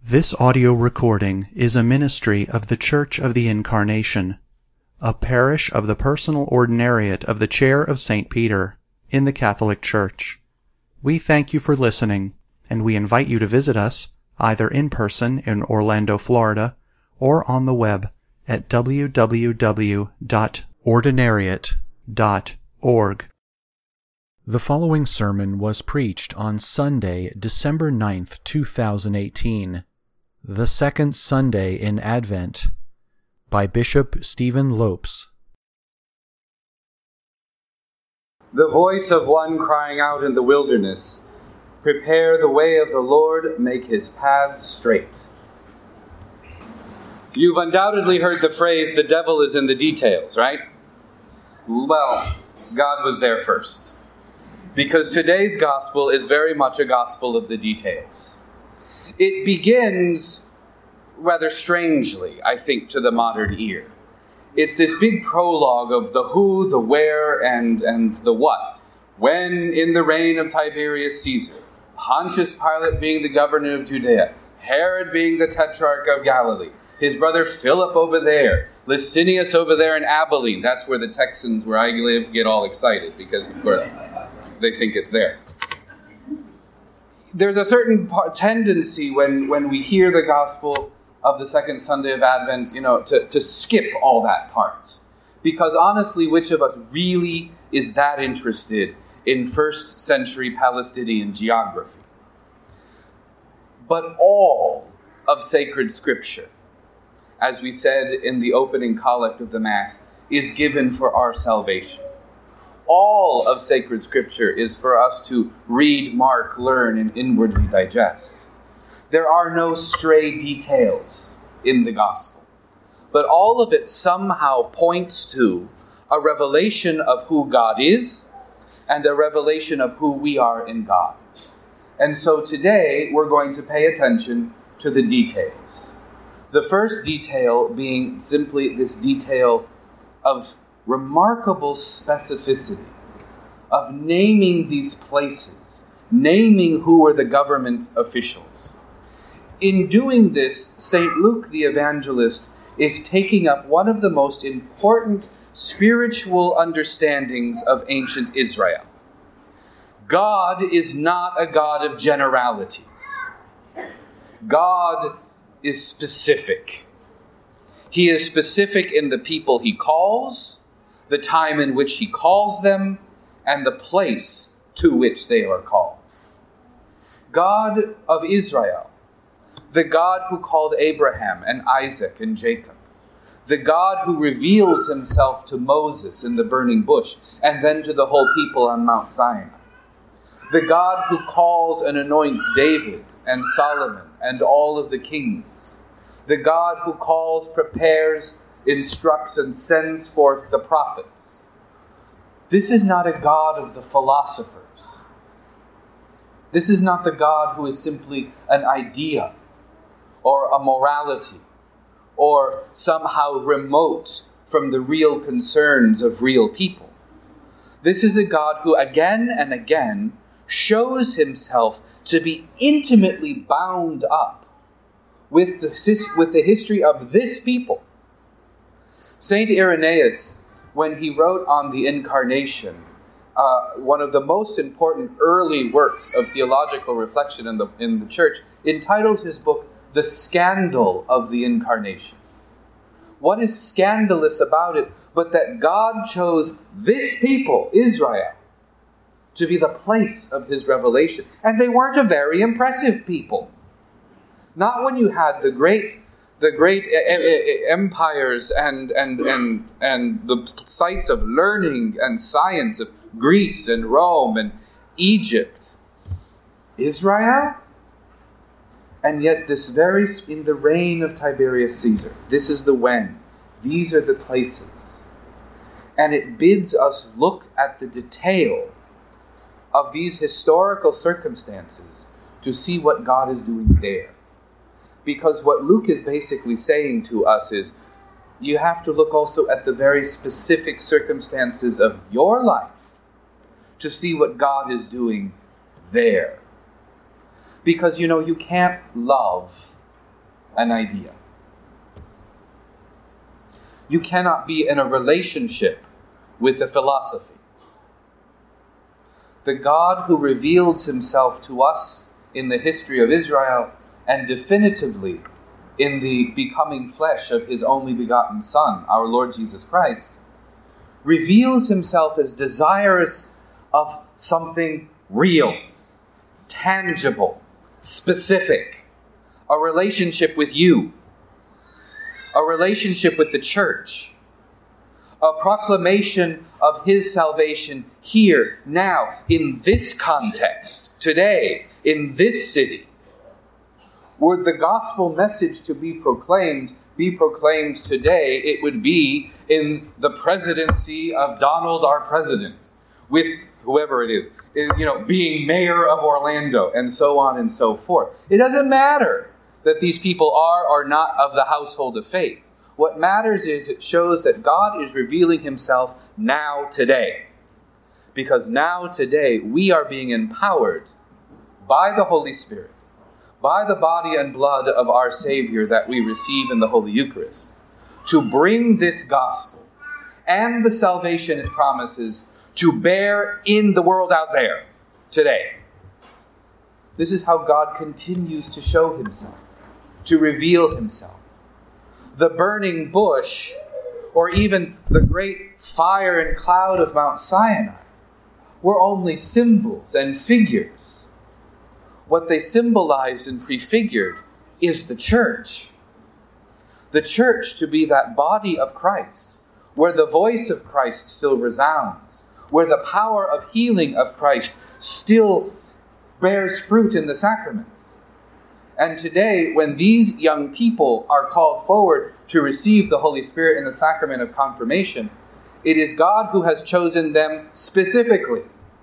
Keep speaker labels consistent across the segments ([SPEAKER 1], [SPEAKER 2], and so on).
[SPEAKER 1] This audio recording is a ministry of the Church of the Incarnation, a parish of the personal ordinariate of the Chair of St. Peter in the Catholic Church. We thank you for listening, and we invite you to visit us either in person in Orlando, Florida, or on the web at www.ordinariate.org. The following sermon was preached on Sunday, December 9th, 2018, the second Sunday in Advent, by Bishop Stephen Lopes.
[SPEAKER 2] The voice of one crying out in the wilderness, "Prepare the way of the Lord, make his paths straight." You've undoubtedly heard the phrase, "the devil is in the details," right? Well, God was there first. Because today's gospel is very much a gospel of the details. It begins rather strangely, I think, to the modern ear. It's this big prologue of the who, the where, and the what. When in the reign of Tiberius Caesar, Pontius Pilate being the governor of Judea, Herod being the tetrarch of Galilee, his brother Philip over there, Licinius over there in Abilene. That's where the Texans, where I live, get all excited because, of course, they think it's there. There's a certain tendency when we hear the gospel of the second Sunday of Advent, to skip all that part. Because honestly, which of us really is that interested in first century Palestinian geography? But all of sacred scripture, as we said in the opening collect of the Mass, is given for our salvation. All of sacred scripture is for us to read, mark, learn, and inwardly digest. There are no stray details in the gospel, but all of it somehow points to a revelation of who God is and a revelation of who we are in God. And so today we're going to pay attention to the details. The first detail being simply this detail of remarkable specificity, of naming these places, naming who were the government officials. In doing this, St. Luke the Evangelist is taking up one of the most important spiritual understandings of ancient Israel. God is not a God of generalities. God is specific. He is specific in the people he calls, the time in which he calls them, and the place to which they are called. God of Israel, the God who called Abraham and Isaac and Jacob, the God who reveals himself to Moses in the burning bush and then to the whole people on Mount Sinai, the God who calls and anoints David and Solomon and all of the kings, the God who calls, prepares, instructs, and sends forth the prophets. This is not a God of the philosophers. This is not the God who is simply an idea or a morality or somehow remote from the real concerns of real people. This is a God who again and again shows himself to be intimately bound up with the history of this people. Saint Irenaeus, when he wrote on the Incarnation, one of the most important early works of theological reflection in the Church, entitled his book, "The Scandal of the Incarnation." What is scandalous about it but that God chose this people, Israel, to be the place of his revelation? And they weren't a very impressive people. Not when you had the great empires and the sites of learning and science of Greece and Rome and Egypt. Israel? And yet this in the reign of Tiberius Caesar, this is the when. These are the places. And it bids us look at the detail of these historical circumstances to see what God is doing there. Because what Luke is basically saying to us is, you have to look also at the very specific circumstances of your life to see what God is doing there. Because, you can't love an idea. You cannot be in a relationship with a philosophy. The God who reveals himself to us in the history of Israel and definitively in the becoming flesh of his only begotten Son, our Lord Jesus Christ, reveals himself as desirous of something real, tangible, specific, a relationship with you, a relationship with the church, a proclamation of his salvation here, now, in this context, today, in this city. Were the gospel message to be proclaimed today, it would be in the presidency of Donald, our president, with whoever it is, being mayor of Orlando, and so on and so forth. It doesn't matter that these people are or not of the household of faith. What matters is it shows that God is revealing himself now, today. Because now, today, we are being empowered by the Holy Spirit, by the body and blood of our Savior that we receive in the Holy Eucharist, to bring this gospel and the salvation it promises to bear in the world out there today. This is how God continues to show himself, to reveal himself. The burning bush, or even the great fire and cloud of Mount Sinai, were only symbols and figures. What they symbolized and prefigured is the church. The church to be that body of Christ, where the voice of Christ still resounds, where the power of healing of Christ still bears fruit in the sacraments. And today, when these young people are called forward to receive the Holy Spirit in the sacrament of confirmation, it is God who has chosen them specifically,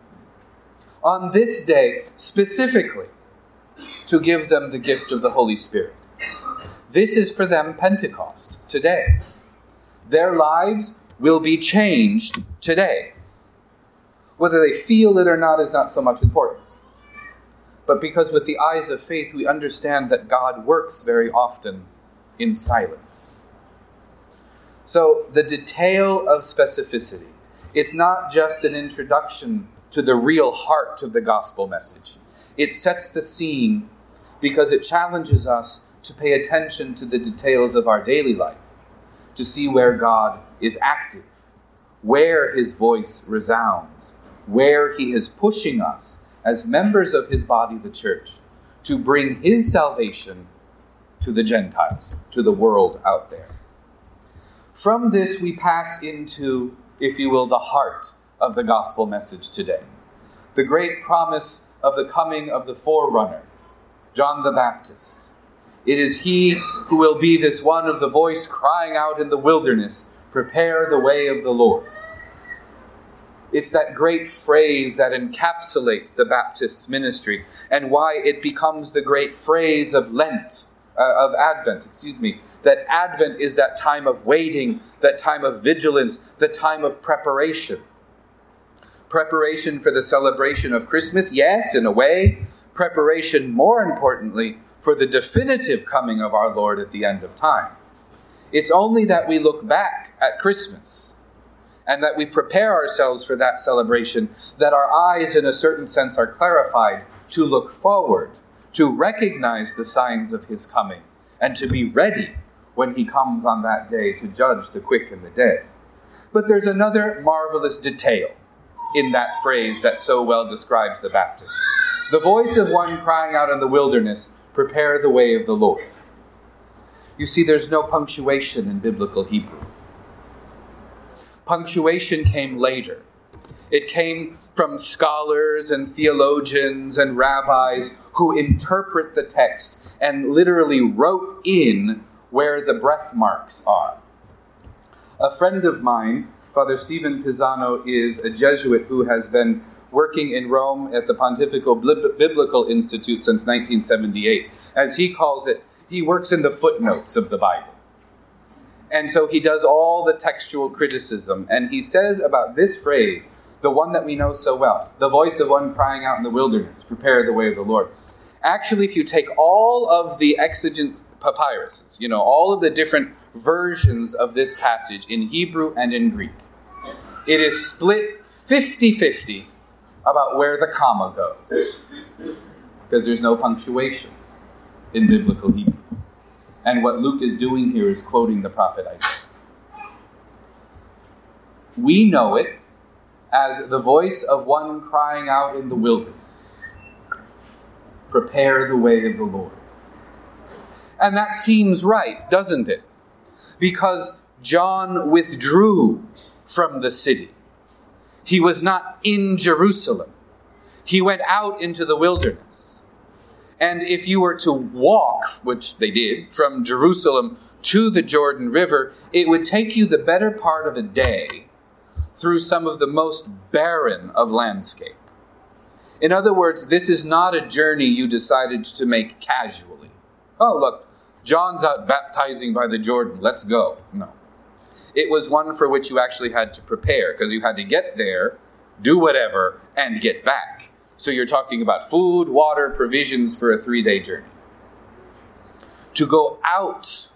[SPEAKER 2] on this day, specifically, to give them the gift of the Holy Spirit. This is for them Pentecost, today. Their lives will be changed today. Whether they feel it or not is not so much important. But because with the eyes of faith we understand that God works very often in silence. So the detail of specificity, it's not just an introduction to the real heart of the gospel message. It sets the scene because it challenges us to pay attention to the details of our daily life, to see where God is active, where his voice resounds, where he is pushing us as members of his body, the church, to bring his salvation to the Gentiles, to the world out there. From this we pass into, if you will, the heart of the gospel message today. The great promise of the coming of the forerunner, John the Baptist. It is he who will be this one of the voice crying out in the wilderness, "Prepare the way of the Lord." It's that great phrase that encapsulates the Baptist's ministry and why it becomes the great phrase of Advent, that Advent is that time of waiting, that time of vigilance, the time of preparation. Preparation for the celebration of Christmas, yes, in a way. Preparation, more importantly, for the definitive coming of our Lord at the end of time. It's only that we look back at Christmas and that we prepare ourselves for that celebration, that our eyes, in a certain sense, are clarified to look forward, to recognize the signs of his coming, and to be ready when he comes on that day to judge the quick and the dead. But there's another marvelous detail in that phrase that so well describes the Baptist. The voice of one crying out in the wilderness, "Prepare the way of the Lord." You see, there's no punctuation in biblical Hebrew. Punctuation came later. It came from scholars and theologians and rabbis who interpret the text and literally wrote in where the breath marks are. A friend of mine, Father Stephen Pisano, is a Jesuit who has been working in Rome at the Pontifical Biblical Institute since 1978. As he calls it, he works in the footnotes of the Bible. And so he does all the textual criticism. And he says about this phrase, the one that we know so well, the voice of one crying out in the wilderness, "Prepare the way of the Lord." Actually, if you take all of the exegete papyruses, all of the different versions of this passage in Hebrew and in Greek, it is split 50-50 about where the comma goes, because there's no punctuation in biblical Hebrew. And what Luke is doing here is quoting the prophet Isaiah. We know it as the voice of one crying out in the wilderness, "Prepare the way of the Lord." And that seems right, doesn't it? Because John withdrew from the city. He was not in Jerusalem. He went out into the wilderness. And if you were to walk, which they did, from Jerusalem to the Jordan River, it would take you the better part of a day through some of the most barren of landscape. In other words, this is not a journey you decided to make casually. Oh, look, John's out baptizing by the Jordan, let's go. No. It was one for which you actually had to prepare, because you had to get there, do whatever, and get back. So you're talking about food, water, provisions for a 3-day journey. To go out,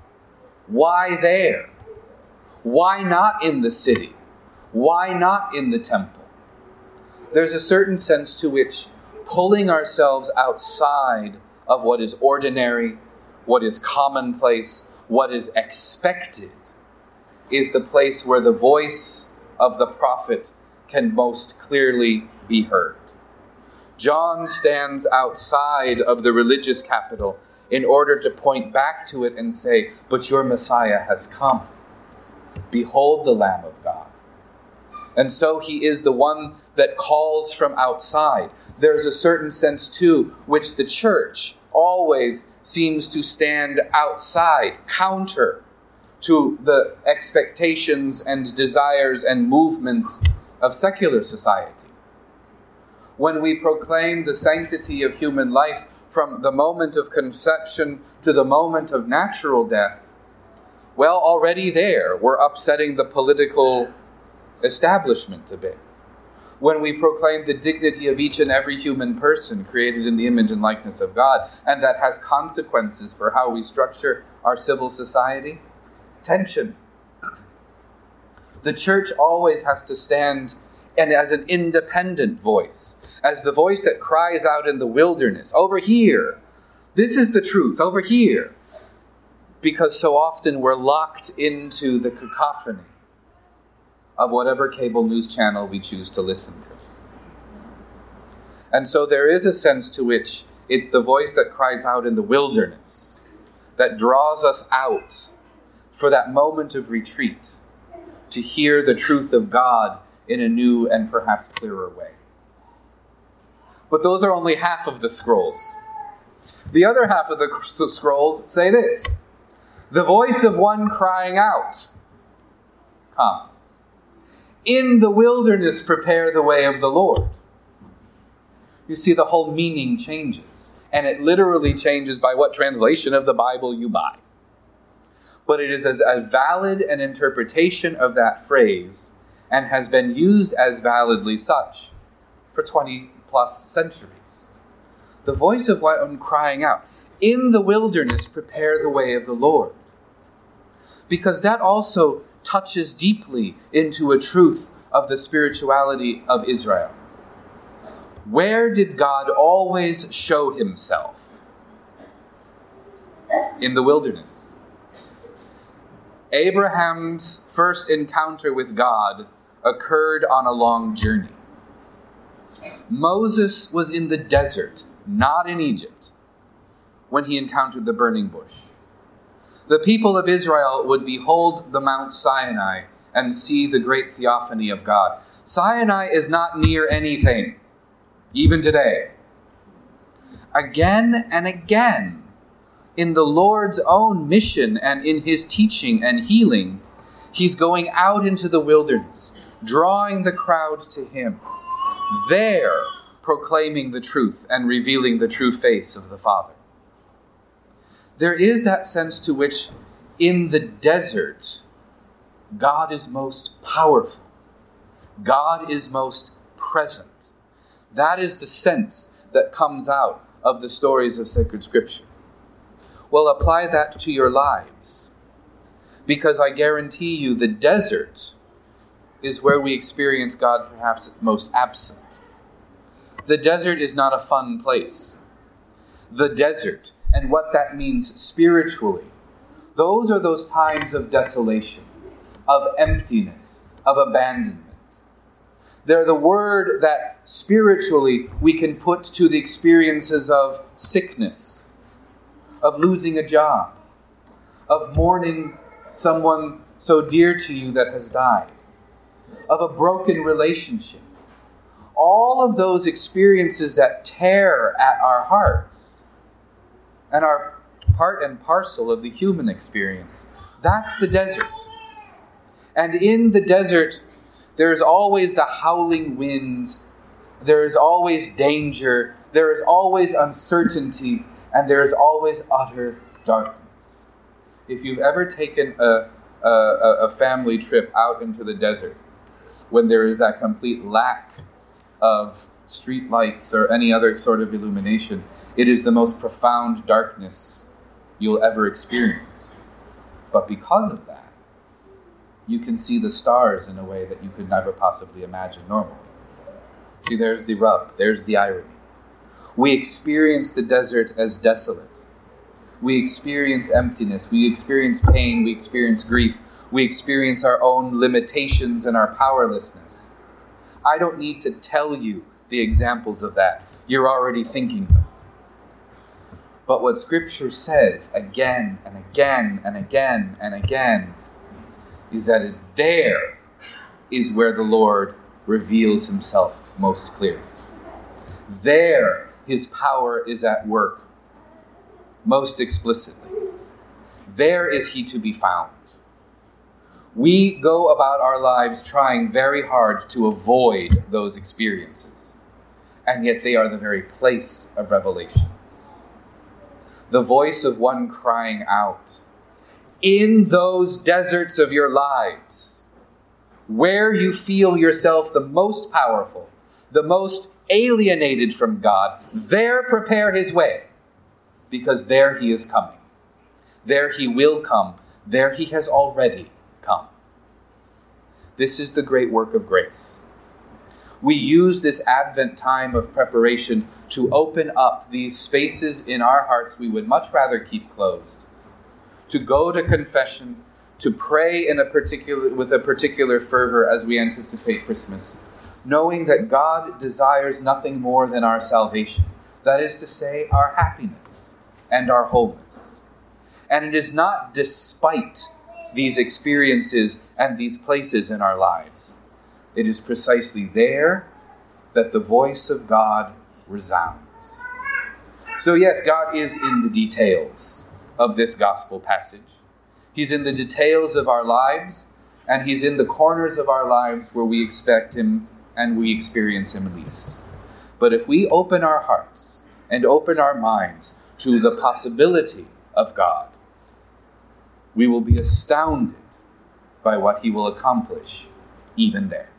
[SPEAKER 2] why there? Why not in the city? Why not in the temple? There's a certain sense to which pulling ourselves outside of what is ordinary, what is commonplace, what is expected, is the place where the voice of the prophet can most clearly be heard. John stands outside of the religious capital in order to point back to it and say, "But your Messiah has come. Behold the Lamb of God." And so he is the one that calls from outside. There's a certain sense, too, which the church always seems to stand outside, counter to the expectations and desires and movements of secular society. When we proclaim the sanctity of human life from the moment of conception to the moment of natural death, well, already there, we're upsetting the political establishment a bit. When we proclaim the dignity of each and every human person created in the image and likeness of God, and that has consequences for how we structure our civil society, tension. The church always has to stand and as an independent voice, as the voice that cries out in the wilderness, "Over here, this is the truth, over here." Because so often we're locked into the cacophony of whatever cable news channel we choose to listen to. And so there is a sense to which it's the voice that cries out in the wilderness that draws us out for that moment of retreat to hear the truth of God in a new and perhaps clearer way. But those are only half of the scrolls. The other half of the scrolls say this: the voice of one crying out, "Come. In the wilderness prepare the way of the Lord." You see, the whole meaning changes. And it literally changes by what translation of the Bible you buy. But it is as valid an interpretation of that phrase, and has been used as validly such for 20 plus centuries. The voice of one crying out, "In the wilderness prepare the way of the Lord." Because that also touches deeply into a truth of the spirituality of Israel. Where did God always show himself? In the wilderness. Abraham's first encounter with God occurred on a long journey. Moses was in the desert, not in Egypt, when he encountered the burning bush. The people of Israel would behold the Mount Sinai and see the great theophany of God. Sinai is not near anything, even today. Again and again, in the Lord's own mission and in his teaching and healing, he's going out into the wilderness, drawing the crowd to him, there proclaiming the truth and revealing the true face of the Father. There is that sense to which in the desert, God is most powerful. God is most present. That is the sense that comes out of the stories of sacred Scripture. Well, apply that to your lives. Because I guarantee you the desert is where we experience God perhaps most absent. The desert is not a fun place. The desert, and what that means spiritually, those are those times of desolation, of emptiness, of abandonment. They're the word that spiritually we can put to the experiences of sickness, of losing a job, of mourning someone so dear to you that has died, of a broken relationship. All of those experiences that tear at our hearts and are part and parcel of the human experience. That's the desert. And in the desert, there is always the howling wind, there is always danger, there is always uncertainty, and there is always utter darkness. If you've ever taken a family trip out into the desert, when there is that complete lack of street lights or any other sort of illumination, it is the most profound darkness you'll ever experience. But because of that, you can see the stars in a way that you could never possibly imagine normally. See, there's the rub, there's the irony. We experience the desert as desolate. We experience emptiness, we experience pain, we experience grief, we experience our own limitations and our powerlessness. I don't need to tell you the examples of that. You're already thinking them. But what Scripture says again and again and again and again is that there is where the Lord reveals himself most clearly. There his power is at work most explicitly. There is he to be found. We go about our lives trying very hard to avoid those experiences, and yet they are the very place of revelation. The voice of one crying out, in those deserts of your lives, where you feel yourself the most powerful, the most alienated from God, there prepare his way, because there he is coming. There he will come. There he has already come. This is the great work of grace. We use this Advent time of preparation to open up these spaces in our hearts we would much rather keep closed. To go to confession, to pray with a particular fervor as we anticipate Christmas, knowing that God desires nothing more than our salvation, that is to say, our happiness and our wholeness. And it is not despite these experiences and these places in our lives. It is precisely there that the voice of God resounds. So yes, God is in the details of this gospel passage. He's in the details of our lives, and he's in the corners of our lives where we expect him and we experience him least. But if we open our hearts and open our minds to the possibility of God, we will be astounded by what he will accomplish even there.